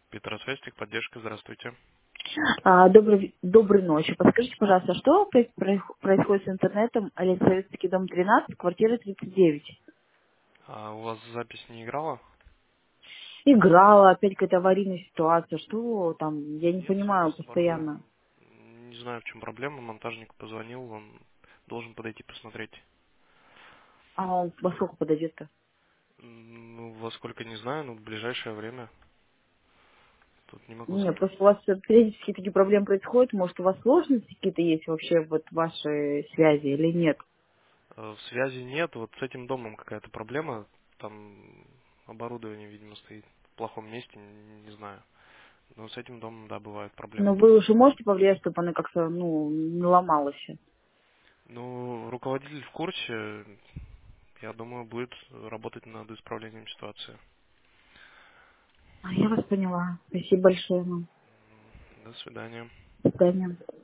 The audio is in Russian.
Петросвязь, техподдержка, здравствуйте. Доброй ночи. Подскажите, пожалуйста, что происходит с интернетом Елизаветский дом 13, квартира 39? А у вас запись не играла? Играла, опять какая-то аварийная ситуация. Что там? Я не Нет, все понимаю без проблем. постоянно. Не знаю, в чем проблема. Монтажник позвонил, он должен подойти посмотреть. А он во сколько подойдет-то? Ну, во сколько не знаю, но в ближайшее время. Тут не могу Не, сказать. просто у вас периодически такие проблемы происходят. Может, у вас сложности какие-то есть вообще вот в вашей связи или нет? Связи нет, вот с этим домом какая-то проблема. Там оборудование, видимо, стоит в плохом месте, не знаю. Но с этим домом, да, бывают Но проблемы. вы уже можете повлиять, чтобы она как-то, не ломалась? Ну, руководитель в курсе, я думаю, будет работать над исправлением ситуации. Я вас поняла. Спасибо большое вам. До свидания. До свидания.